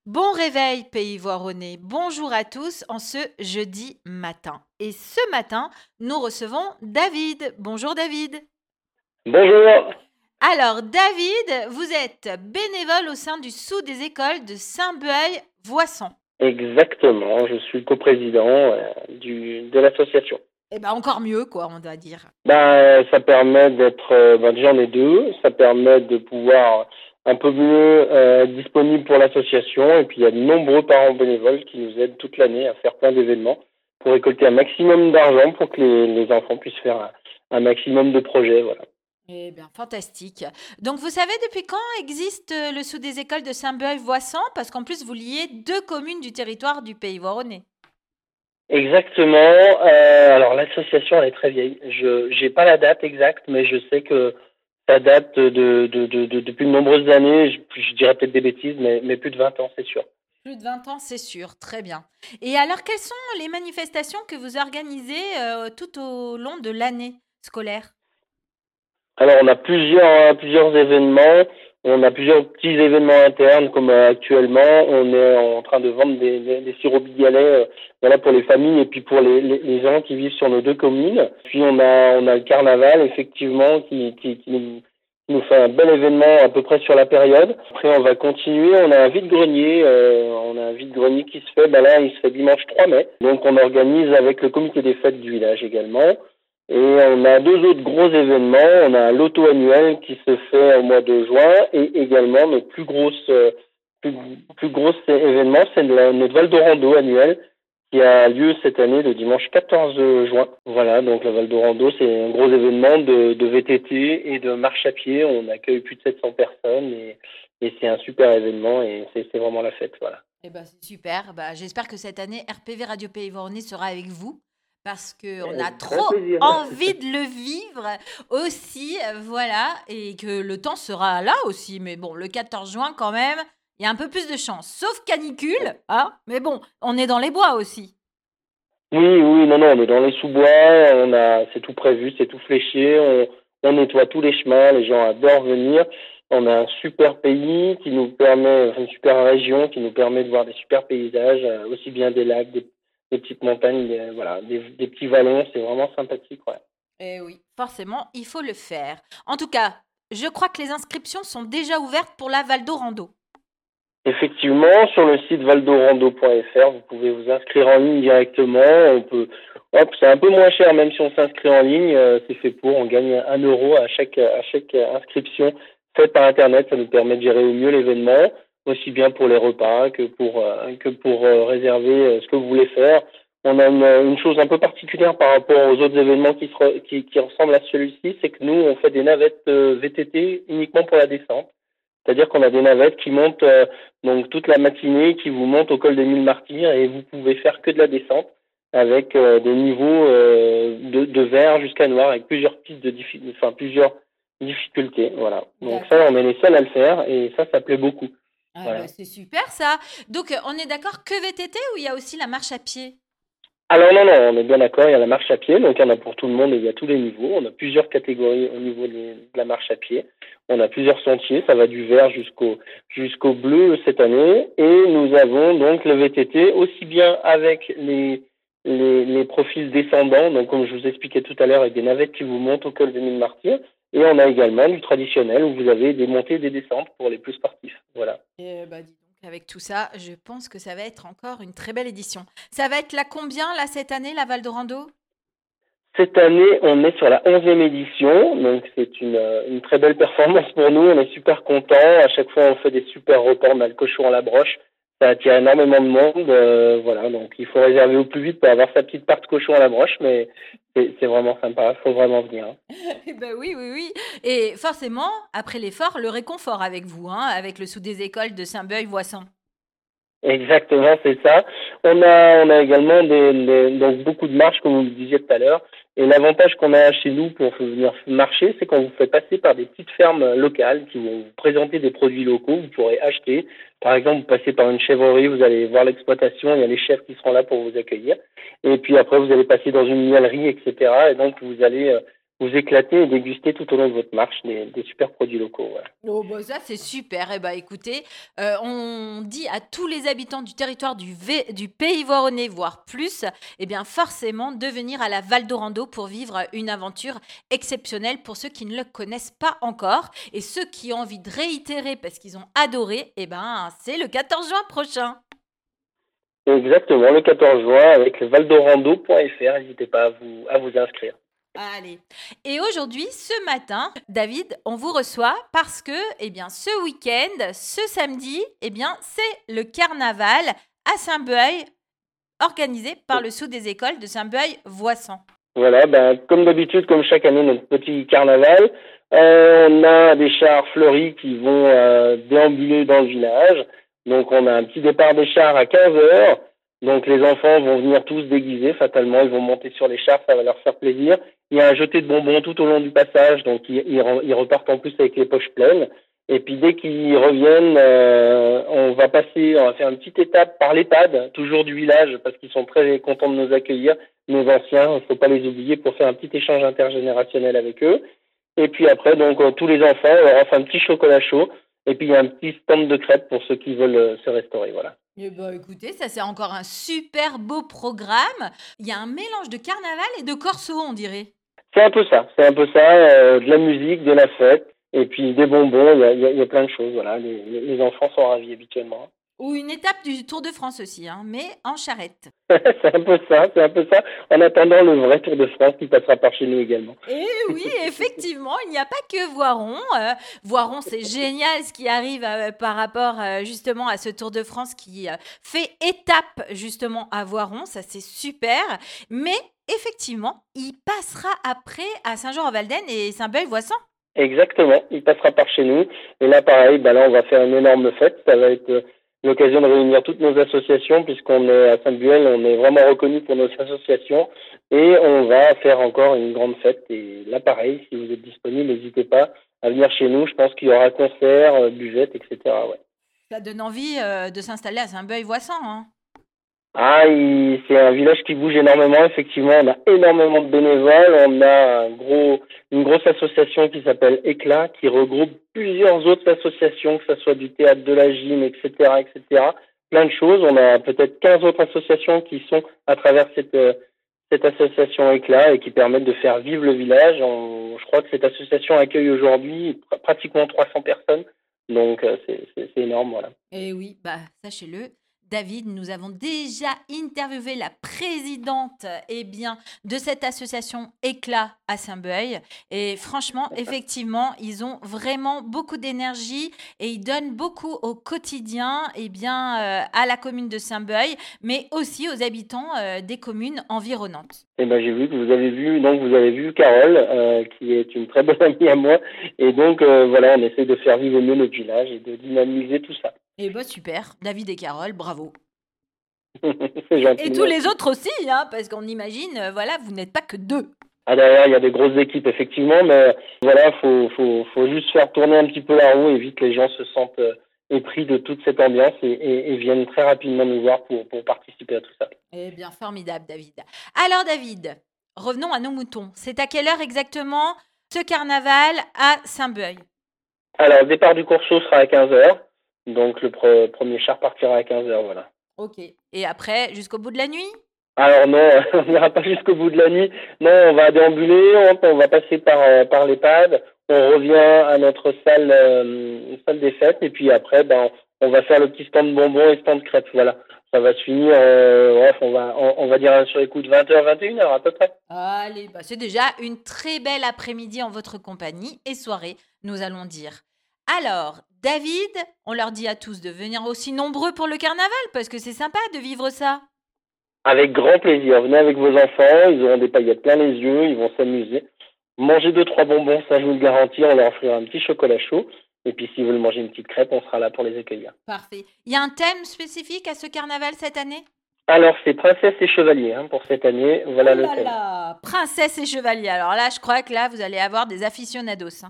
Bon réveil, pays voironnais. Bonjour à tous en ce jeudi matin. Et ce matin, nous recevons David. Bonjour David. Bonjour. Alors David, vous êtes bénévole au sein du Sous des écoles de Saint-Bueil-Voissen. Exactement, je suis coprésident de l'association. Eh ben encore mieux quoi, on doit dire. Ça permet d'être, déjà on est deux, ça permet de pouvoir un peu mieux être disponible pour l'association et puis il y a de nombreux parents bénévoles qui nous aident toute l'année à faire plein d'événements pour récolter un maximum d'argent pour que les enfants puissent faire un maximum de projets, voilà. Eh bien, fantastique. Donc, vous savez depuis quand existe le Sous des écoles de Saint-Bueil-Voissen? Parce qu'en plus, vous liez deux communes du territoire du pays voironnais. Exactement. Alors l'association elle est très vieille. Je j'ai pas la date exacte, mais je sais que ça date depuis de nombreuses années. Je dirais peut-être des bêtises, mais plus de 20 ans, c'est sûr. Plus de 20 ans, c'est sûr. Très bien. Et alors, quelles sont les manifestations que vous organisez tout au long de l'année scolaire? Alors on a plusieurs événements. On a plusieurs petits événements internes, comme actuellement, on est en train de vendre des sirops Bigalais, voilà, pour les familles et puis pour les gens qui vivent sur nos deux communes. Puis on a le carnaval, effectivement, qui nous fait un bel événement à peu près sur la période. Après, on va continuer. On a un vide-grenier qui se fait. Là, il se fait dimanche 3 mai. Donc, on organise avec le comité des fêtes du village également. Et on a deux autres gros événements. On a un loto annuel qui se fait au mois de juin et également notre plus, plus gros événement, c'est notre Val d'Orando annuel qui a lieu cette année le dimanche 14 juin. Voilà, donc le Val d'Orando, c'est un gros événement de VTT et de marche à pied. On accueille plus de 700 personnes et c'est un super événement et c'est vraiment la fête, voilà. Eh ben, c'est super. Bah, j'espère que cette année, RPV Radio Pays Voironnais sera avec vous parce qu'on a Avec grand trop plaisir. envie de le vivre aussi. Voilà. Et que le temps sera là aussi. Mais bon, le 14 juin, quand même, il y a un peu plus de chance. Sauf canicule. Hein, mais bon, on est dans les bois aussi. Oui, oui, non, non, on est dans les sous-bois, c'est tout prévu, c'est tout fléché, on nettoie tous les chemins, les gens adorent venir. On a un super pays qui nous permet, enfin, une super région qui nous permet de voir des super paysages, aussi bien des lacs, des petites montagnes, voilà, des petits vallons, c'est vraiment sympathique, ouais. Eh oui, forcément, il faut le faire. En tout cas, je crois que les inscriptions sont déjà ouvertes pour la Val d'Orando. Effectivement, sur le site valdorando.fr, vous pouvez vous inscrire en ligne directement. C'est un peu moins cher, même si on s'inscrit en ligne, c'est fait pour. On gagne 1 euro à chaque inscription faite par Internet. Ça nous permet de gérer au mieux l'événement, aussi bien pour les repas que pour réserver ce que vous voulez faire. On a une chose un peu particulière par rapport aux autres événements qui ressemblent à celui-ci, c'est que nous, on fait des navettes VTT uniquement pour la descente. C'est-à-dire qu'on a des navettes qui montent donc toute la matinée, qui vous montent au col des Mille Martyrs et vous pouvez faire que de la descente avec des niveaux de vert jusqu'à noir avec plusieurs pistes plusieurs difficultés. Voilà. Donc ça, D'accord. on est les seuls à le faire et ça plaît beaucoup. Ah bah, Voilà. c'est super ça. Donc, on est d'accord que VTT ou il y a aussi la marche à pied? Alors non, non, on est bien d'accord, il y a la marche à pied, donc il y en a pour tout le monde et il y a tous les niveaux. On a plusieurs catégories au niveau de la marche à pied. On a plusieurs sentiers, ça va du vert jusqu'au bleu cette année. Et nous avons donc le VTT, aussi bien avec les profils descendants, donc comme je vous expliquais tout à l'heure, avec des navettes qui vous montent au col des Mille Martyrs. Et on a également du traditionnel où vous avez des montées et des descentes pour les plus sportifs. Voilà. Eh bah, dis donc, avec tout ça, je pense que ça va être encore une très belle édition. Ça va être la combien, là, cette année, la Val d'Orando? Cette année, on est sur la 11e édition, donc c'est une très belle performance pour nous. On est super contents. À chaque fois, on fait des super reports. On a le cochon à la broche. Ça attire énormément de monde. Voilà, donc il faut réserver au plus vite pour avoir sa petite part de cochon à la broche, mais c'est vraiment sympa. Il faut vraiment venir, hein. Eh ben oui, oui, oui. Et forcément, après l'effort, le réconfort avec vous, hein, avec le sous des écoles de Saint-Beuil-Voissen. Exactement, c'est ça. On a également donc beaucoup de marches, comme vous le disiez tout à l'heure. Et l'avantage qu'on a chez nous pour venir marcher, c'est qu'on vous fait passer par des petites fermes locales qui vont vous présenter des produits locaux. Vous pourrez acheter. Par exemple, vous passez par une chèvrerie, vous allez voir l'exploitation. Il y a les chefs qui seront là pour vous accueillir. Et puis après, vous allez passer dans une miellerie, etc. Et donc, vous éclater et déguster tout au long de votre marche des super produits locaux. Voilà. Oh, bah ça, c'est super. Eh ben, écoutez, on dit à tous les habitants du territoire du Pays Voironnais, voire plus, eh bien, forcément, de venir à la Val d'Orando pour vivre une aventure exceptionnelle pour ceux qui ne le connaissent pas encore. Et ceux qui ont envie de réitérer parce qu'ils ont adoré, eh ben, c'est le 14 juin prochain. Exactement, le 14 juin avec le valdorando.fr. N'hésitez pas à vous inscrire. Allez. Et aujourd'hui, ce matin, David, on vous reçoit parce que, eh bien, ce week-end, ce samedi, eh bien, c'est le carnaval à Saint-Bueil, organisé par le Sceau des écoles de Saint-Bueil-Voissen. Voilà, comme d'habitude, comme chaque année, notre petit carnaval. On a des chars fleuris qui vont déambuler dans le village. Donc, on a un petit départ des chars à 15 heures. Donc, les enfants vont venir tous déguisés, fatalement. Ils vont monter sur les chars, ça va leur faire plaisir. Il y a un jeté de bonbons tout au long du passage. Donc, ils repartent en plus avec les poches pleines. Et puis, dès qu'ils reviennent, on va faire une petite étape par l'EHPAD, toujours du village, parce qu'ils sont très contents de nous accueillir. Nos anciens, il ne faut pas les oublier pour faire un petit échange intergénérationnel avec eux. Et puis après, donc, tous les enfants, on leur offre un petit chocolat chaud. Et puis, il y a un petit stand de crêpes pour ceux qui veulent se restaurer. Voilà. Eh ben, écoutez, ça c'est encore un super beau programme. Il y a un mélange de carnaval et de corso, on dirait. C'est un peu ça. De la musique, de la fête. Et puis des bonbons, il y a plein de choses. Voilà. Les enfants sont ravis habituellement. Ou une étape du Tour de France aussi, hein, mais en charrette. C'est un peu ça. En attendant le vrai Tour de France qui passera par chez nous également. Et oui, effectivement, il n'y a pas que Voiron. Voiron, c'est génial ce qui arrive par rapport justement à ce Tour de France qui fait étape justement à Voiron. Ça, c'est super. Mais effectivement, il passera après à Saint-Jean-en-Valdaine et Saint-Bueil-Voissen. Exactement, il passera par chez nous. Et là, pareil, là, on va faire une énorme fête. Ça va être l'occasion de réunir toutes nos associations, puisqu'on est à Saint-Bueil, on est vraiment reconnu pour nos associations. Et on va faire encore une grande fête. Et là, pareil, si vous êtes disponible, n'hésitez pas à venir chez nous. Je pense qu'il y aura concert, buvette, etc. Ouais. Ça donne envie de s'installer à Saint-Bueil-Voissen, hein. Ah, c'est un village qui bouge énormément, effectivement. On a énormément de bénévoles. On a une grosse association qui s'appelle Éclat, qui regroupe plusieurs autres associations, que ce soit du théâtre, de la gym, etc., etc. Plein de choses. On a peut-être 15 autres associations qui sont à travers cette association Éclat et qui permettent de faire vivre le village. Je crois que cette association accueille aujourd'hui pratiquement 300 personnes. Donc, c'est énorme, voilà. Et oui, sachez-le. David, nous avons déjà interviewé la présidente de cette association Éclat à Saint-Bueil. Et franchement, effectivement, ils ont vraiment beaucoup d'énergie et ils donnent beaucoup au quotidien à la commune de Saint-Bueil, mais aussi aux habitants des communes environnantes. Eh ben, j'ai vu que vous avez vu Carole, qui est une très bonne amie à moi. Et donc, voilà, on essaie de faire vivre au mieux notre village et de dynamiser tout ça. Eh bien, super. David et Carole, bravo. C'est gentil. Et tous les autres aussi, hein, parce qu'on imagine, vous n'êtes pas que deux. Ah, derrière, il y a des grosses équipes, effectivement, mais voilà, faut juste faire tourner un petit peu la roue et vite les gens se sentent épris de toute cette ambiance et viennent très rapidement nous voir pour participer à tout ça. Eh bien, formidable, David. Alors, David, revenons à nos moutons. C'est à quelle heure exactement ce carnaval à Saint-Bueil? Alors, le départ du Corso sera à 15h. Donc, le premier char partira à 15h, voilà. Ok. Et après, jusqu'au bout de la nuit? Alors non, on n'ira pas jusqu'au bout de la nuit. Non, on va déambuler, on va passer par l'EHPAD, on revient à notre salle des fêtes, et puis après, on va faire le petit stand de bonbons et stand de crêpes. Voilà. Ça va se finir, on va dire sur les coups de 20h, 21h à peu près. Allez, c'est déjà une très belle après-midi en votre compagnie et soirée, nous allons dire. Alors, David, on leur dit à tous de venir aussi nombreux pour le carnaval, parce que c'est sympa de vivre ça. Avec grand plaisir. Venez avec vos enfants, ils auront des paillettes plein les yeux, ils vont s'amuser. Manger 2-3 bonbons, ça je vous le garantis, on leur offrira un petit chocolat chaud. Et puis s'ils veulent manger une petite crêpe, on sera là pour les accueillir. Parfait. Il y a un thème spécifique à ce carnaval cette année? Alors, c'est princesse et chevalier pour cette année. Voilà le thème. Princesse et chevalier. Alors là, je crois que là, vous allez avoir des aficionados.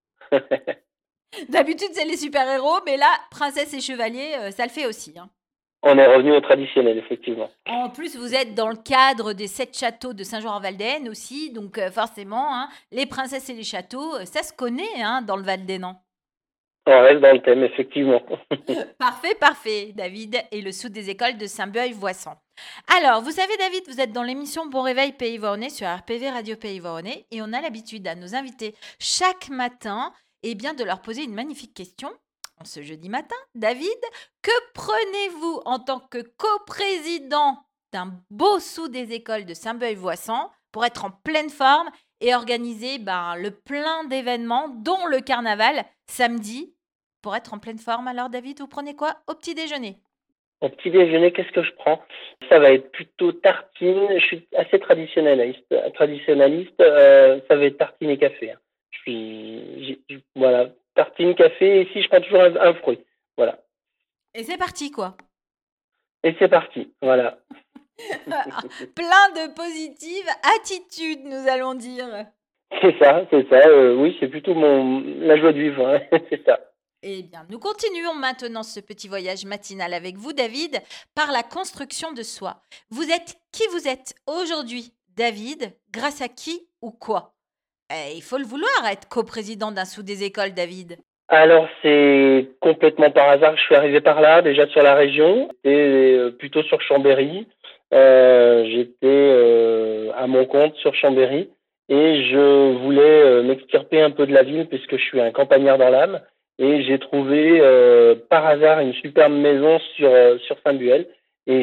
D'habitude, c'est les super-héros, mais là, princesse et chevalier, ça le fait aussi. On est revenu au traditionnel, effectivement. En plus, vous êtes dans le cadre des 7 châteaux de Saint-Jean-en-Val-d'Aisne aussi, donc forcément, hein, les princesses et les châteaux, ça se connaît hein, dans le Val-d'Aisne. On reste dans le thème, effectivement. Parfait, parfait, David et le sud des écoles de Saint-Beuil-Voisan. Alors, vous savez, David, vous êtes dans l'émission Bon Réveil Pays Voronais sur RPV Radio Pays Voronais et on a l'habitude à nos invités chaque matin bien, de leur poser une magnifique question. En ce jeudi matin, David, que prenez-vous en tant que coprésident d'un beau sous des écoles de Saint-Beuil-Voisan pour être en pleine forme et organiser le plein d'événements, dont le carnaval samedi? Pour être en pleine forme, alors David, vous prenez quoi au petit déjeuner? Au petit déjeuner, qu'est-ce que je prends? Ça va être plutôt tartine. Je suis assez traditionnaliste. Ça va être tartine et café. Hein. Voilà, tartine, café, et ici, je prends toujours un fruit. Voilà. Et c'est parti, quoi. Et c'est parti, voilà. Plein de positives attitudes, nous allons dire. C'est ça. Oui, c'est plutôt la joie de vivre, hein. C'est ça. Eh bien, nous continuons maintenant ce petit voyage matinal avec vous, David, par la construction de soi. Vous êtes qui vous êtes aujourd'hui, David, grâce à qui ou quoi? Il faut le vouloir, être coprésident d'un sous des écoles, David. Alors, c'est complètement par hasard que je suis arrivé par là, déjà sur la région, et plutôt sur Chambéry. J'étais à mon compte sur Chambéry, et je voulais m'extirper un peu de la ville, puisque je suis un campagnard dans l'âme. Et j'ai trouvé par hasard une superbe maison sur Saint-Buel. Et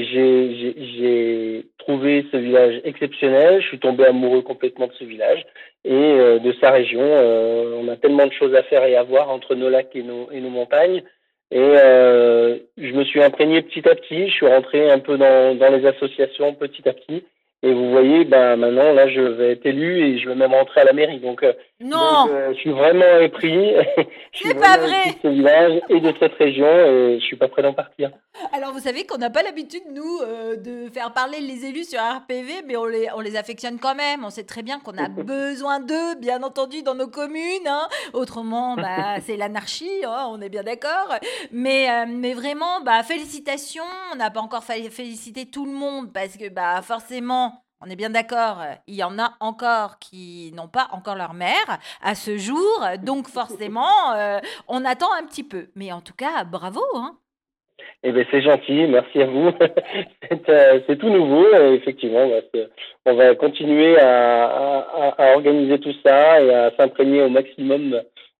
j'ai trouvé ce village exceptionnel. Je suis tombé amoureux complètement de ce village et de sa région. On a tellement de choses à faire et à voir entre nos lacs et nos montagnes. Et je me suis imprégné petit à petit. Je suis rentré un peu dans les associations petit à petit. Et vous voyez, maintenant, là, je vais être élu et je vais même rentrer à la mairie. Donc, je suis vraiment épris. C'est pas vrai. De ce village et de cette région et je suis pas prêt d'en partir. Alors, vous savez qu'on n'a pas l'habitude, nous, de faire parler les élus sur RPV, mais on les affectionne quand même. On sait très bien qu'on a besoin d'eux, bien entendu, dans nos communes. Hein. Autrement, c'est l'anarchie, hein, on est bien d'accord. Mais vraiment, félicitations. On n'a pas encore félicité tout le monde parce que forcément, on est bien d'accord, il y en a encore qui n'ont pas encore leur mère à ce jour. Donc forcément, on attend un petit peu. Mais en tout cas, bravo, hein. Eh bien, c'est gentil, merci à vous. C'est tout nouveau, effectivement. On va continuer à organiser tout ça et à s'imprégner au maximum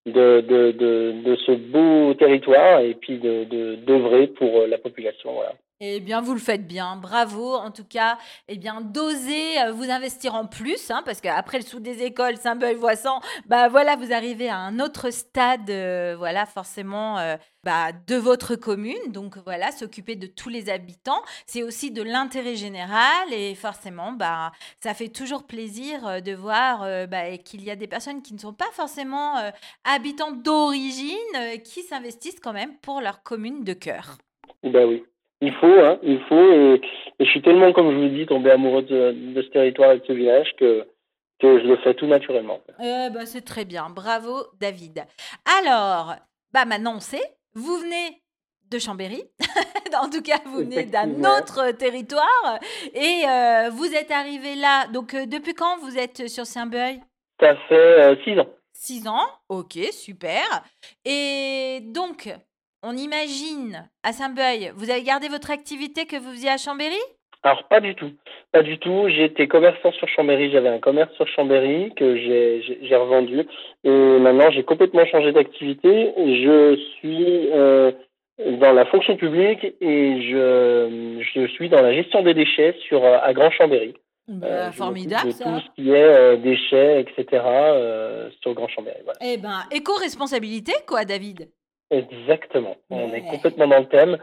de ce beau territoire et puis d'œuvrer pour la population. Voilà. Eh bien, vous le faites bien, bravo. En tout cas, d'oser vous investir en plus, hein, parce qu'après le sous des écoles, Saint-Beuil-Voisan, voilà, vous arrivez à un autre stade, voilà, forcément, de votre commune. Donc voilà, s'occuper de tous les habitants, c'est aussi de l'intérêt général et forcément, ça fait toujours plaisir de voir qu'il y a des personnes qui ne sont pas forcément habitants d'origine, qui s'investissent quand même pour leur commune de cœur. Oui. Il faut, et je suis tellement, comme je vous dis, tombé amoureux de ce territoire et de ce village que je le fais tout naturellement. C'est très bien, bravo David. Alors, maintenant on sait, vous venez de Chambéry, en tout cas vous venez d'un autre territoire et vous êtes arrivé là, donc depuis quand vous êtes sur Saint-Beuil? Ça fait 6 ans. 6 ans, ok, super. Et donc, on imagine, à Saint-Beuil, vous avez gardé votre activité que vous faisiez à Chambéry? Alors, pas du tout. Pas du tout. J'étais commerçant sur Chambéry. J'avais un commerce sur Chambéry que j'ai revendu. Et maintenant, j'ai complètement changé d'activité. Je suis dans la fonction publique et je suis dans la gestion des déchets à Grand Chambéry. Formidable, ça. Tout ce qui est déchets, etc. Sur Grand Chambéry. Voilà. Éco-responsabilité, quoi, David? Exactement. On est complètement dans le thème.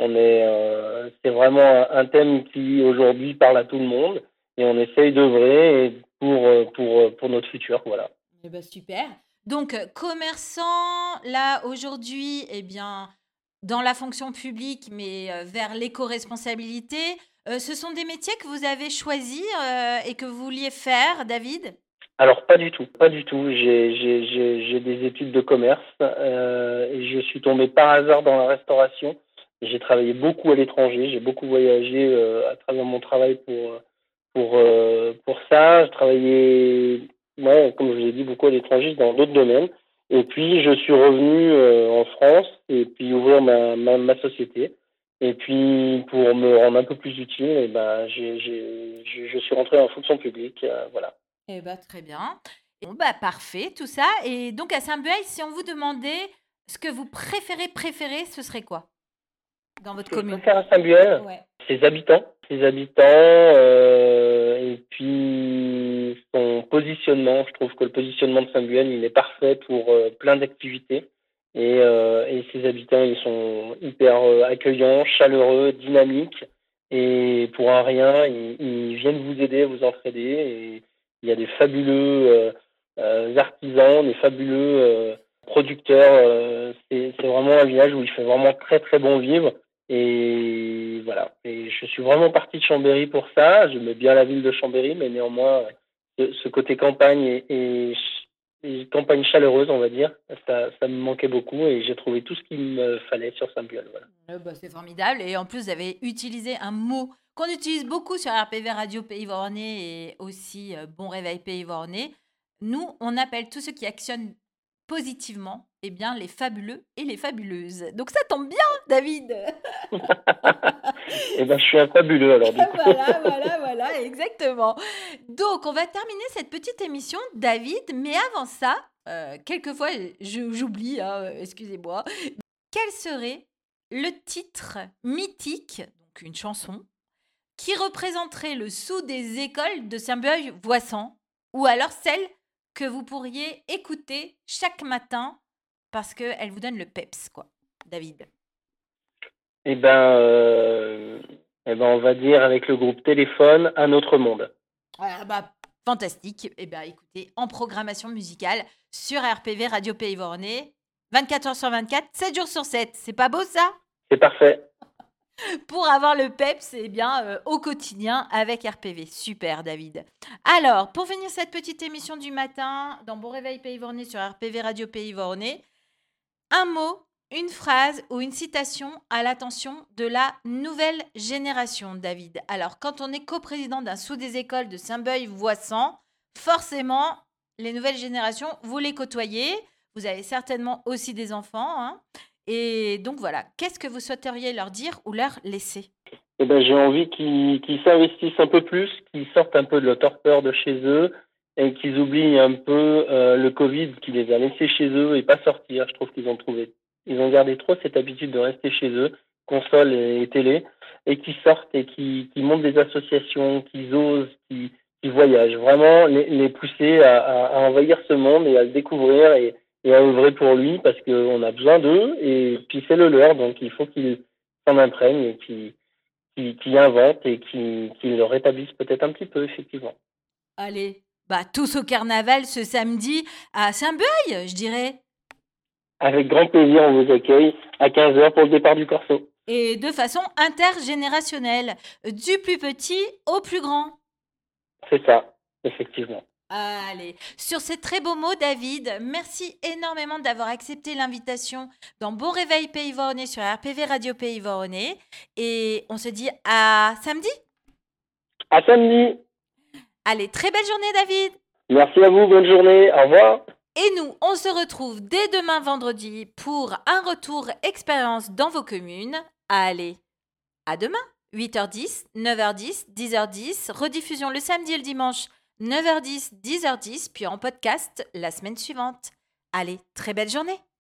C'est vraiment un thème qui aujourd'hui parle à tout le monde et on essaye d'œuvrer pour notre futur, voilà. Super. Donc commerçant là aujourd'hui, dans la fonction publique, mais vers l'éco-responsabilité, ce sont des métiers que vous avez choisis et que vous vouliez faire, David? Alors pas du tout. J'ai des études de commerce et je suis tombé par hasard dans la restauration J'ai travaillé beaucoup à l'étranger, j'ai beaucoup voyagé à travers mon travail pour ça. Je travaillais, ouais, comme je vous ai dit, beaucoup à l'étranger dans d'autres domaines. Et puis, je suis revenu en France et puis ouvrir ma société. Et puis, pour me rendre un peu plus utile, eh ben, je suis rentré en fonction publique. Voilà. Eh ben, très bien. Bon, bah, parfait, tout ça. Et donc, à Saint-Bueil, si on vous demandait ce que vous préférez, ce serait quoi dans votre Ce que je commune? préfère à Saint-Buel, Ouais. ses habitants. Ses habitants, et puis son positionnement. Je trouve que le positionnement de Saint-Buel, il est parfait pour plein d'activités. Et ses habitants, ils sont hyper accueillants, chaleureux, dynamiques. Et pour un rien, ils viennent vous aider, vous entraider. Et il y a des fabuleux artisans, des fabuleux producteurs. C'est vraiment un village où il fait vraiment très très bon vivre. Et voilà. Et je suis vraiment parti de Chambéry pour ça. J'aimais bien la ville de Chambéry, mais néanmoins, ce côté campagne et campagne chaleureuse, on va dire, ça me manquait beaucoup et j'ai trouvé tout ce qu'il me fallait sur Saint-Buel. Voilà. Bah, c'est formidable. Et en plus, vous avez utilisé un mot qu'on utilise beaucoup sur RPV Radio Pays Voronais et aussi Bon Réveil Pays Voronais. Nous, on appelle tous ceux qui actionnent positivement, eh bien, les fabuleux et les fabuleuses. Donc ça tombe bien, David. Et ben, je suis un fabuleux alors du coup. Voilà, exactement. Donc, on va terminer cette petite émission, David. Mais avant ça, quelquefois, j'oublie, hein, excusez-moi. Quel serait le titre mythique, donc une chanson, qui représenterait le sou des écoles de Saint-Bueil-Voissen, ou alors celle que vous pourriez écouter chaque matin parce qu'elle vous donne le peps, quoi, David? Eh ben, on va dire avec le groupe Téléphone, Un autre monde. Ah bah, fantastique. Eh bien, écoutez, en programmation musicale sur RPV Radio Pays Voronais, 24 heures sur 24, 7 jours sur 7. C'est pas beau ça? C'est parfait. Pour avoir le peps, eh bien, au quotidien avec RPV. Super, David. Alors, pour finir cette petite émission du matin, dans Bon Réveil Pays Voronais sur RPV Radio Pays Voronais, un mot, une phrase ou une citation à l'attention de la nouvelle génération, David. Alors, quand on est coprésident d'un sou des écoles de Saint-Bueil-Voissen, forcément, les nouvelles générations, vous les côtoyez. Vous avez certainement aussi des enfants, hein. Et donc voilà, qu'est-ce que vous souhaiteriez leur dire ou leur laisser? Eh ben, j'ai envie qu'ils s'investissent un peu plus, qu'ils sortent un peu de la torpeur de chez eux et qu'ils oublient un peu le Covid qui les a laissés chez eux et pas sortir. Je trouve ils ont gardé trop cette habitude de rester chez eux, console et télé, et qu'ils sortent et qu'ils montent des associations, qu'ils osent, qu'ils voyagent. Vraiment les pousser à envahir ce monde et à le découvrir et à œuvrer pour lui parce qu'on a besoin d'eux et puis c'est le leur, donc il faut qu'ils s'en imprègnent et qui inventent et qui le rétablissent peut-être un petit peu, effectivement. Allez, bah tous au carnaval ce samedi à Saint-Bueil, je dirais. Avec grand plaisir, on vous accueille à 15h pour le départ du Corso. Et de façon intergénérationnelle, du plus petit au plus grand. C'est ça, effectivement. Allez, sur ces très beaux mots, David, merci énormément d'avoir accepté l'invitation dans Bon Réveil Pays Voronais sur RPV Radio Pays Voronais. Et on se dit à samedi. À samedi. Allez, très belle journée, David. Merci à vous, bonne journée, au revoir. Et nous, on se retrouve dès demain vendredi pour un retour expérience dans vos communes. Allez, à demain, 8h10, 9h10, 10h10, rediffusion le samedi et le dimanche, 9h10, 10h10, puis en podcast la semaine suivante. Allez, très belle journée.